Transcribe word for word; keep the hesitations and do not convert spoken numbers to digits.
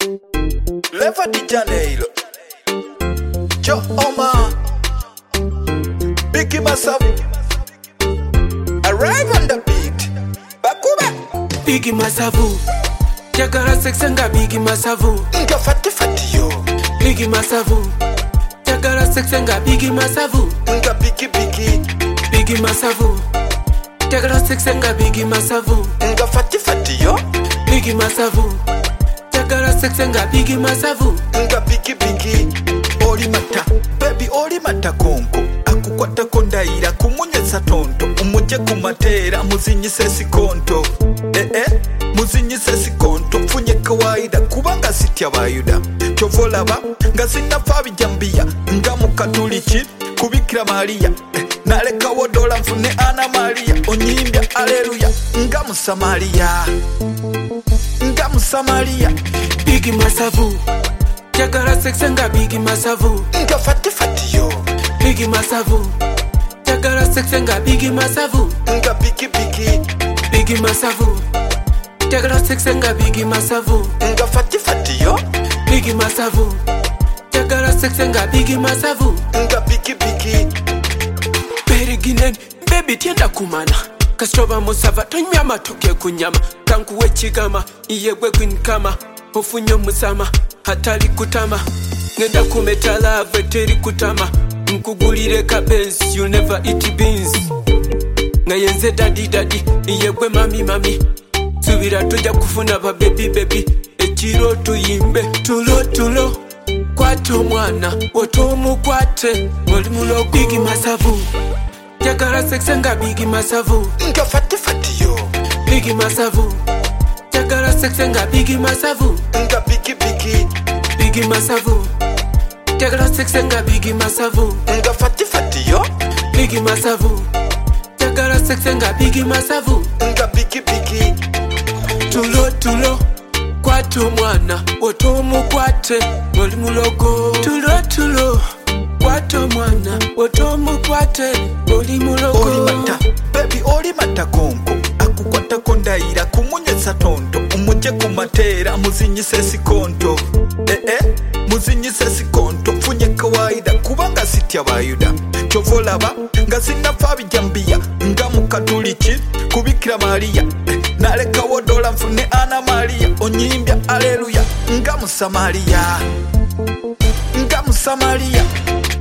Leva di Janeiro, Joe Omar, Biggie Masavu, arrive on the beat. Bakuba Biggie Masavu, Jagara Sexanga Biggie Masavu, Nga fati fati yo, Biggie Masavu, Jagara Sexanga Biggie Masavu, Nga Biggie Biggie, Biggie Masavu, Jagara Sexanga Biggie Masavu, Nga fati fati yo, Biggie Masavu, Jagara Sexanga Biggie Masavu, Nga Biggie Biggie. Oli mata, baby oli mata konko, akukwata kondaira kumunyesa tonto, umuje kumatera muzinyise sikonto. Eh eh, muzinyise sikonto, mfunye kawaida kubanga sitya bayuda. Chovolaba, nga sinafa bijambia, nga mukatuliki kubikira Maria. Eh, naleka wodola mfune Ana Maria, onyimbya aleluya, nga Musamaria. Nga Musamaria. Biggie Masavu, Jagara Sexanga Biggie Masavu, Nga fati fati yo, Biggie Masavu, Jagara Sexanga Biggie Masavu, Nga Biggie Biggie, Biggie Masavu, Jagara Sexanga Biggie Masavu, Nga fati fati yo, Biggie Masavu, Jagara Sexanga Biggie Masavu, Nga Biggie Biggie. Beriginen, baby tienda kumana Kastroba musava, tonywa matoke kunyama Tankuwe chigama, iyegwe kwinkama Ofunyo musama, hatali kutama Ngenda kumeta love, teri kutama Nkugulire ka Benz, you'll never eat beans Ngayenze daddy daddy, iyegwe mami mami Subira tuja kufuna ba baby baby Echiro tuyimbe, tulo tulo Kwato mwana, wotomu kwate Moli mulogo Biggie Masavu, Jagara Sexanga Biggie Masavu, Nga fati fati yo, Biggie Masavu, Jagara Sexanga Biggie Masavu, Nga Biggie Biggie, Biggie Masavu, Jagara Sexanga Biggie Masavu, Nga fati fati yo, Biggie Masavu, Jagara Sexanga Biggie Masavu, Nga Biggie Biggie. Tulo tulo, kwato mwana, wotomu kwate Moli mulogo Tulo tulo, kwato mwana, wotomu kwate Moli mulogo Oli mata, baby oli mata konko, akukwata kondaira kumunyesa tonto, umuje kumatera muzinyise sikonto. Eh eh, muzinyise sikonto, mfunye kawaida kubanga sitya bayuda. Chovolaba, nga sinafa bijambia, nga mukatuliki kubikira Maria. Eh, naleka wodola mfune Ana Maria, onyimbya aleluya, nga Musamaria. Nga Musamaria.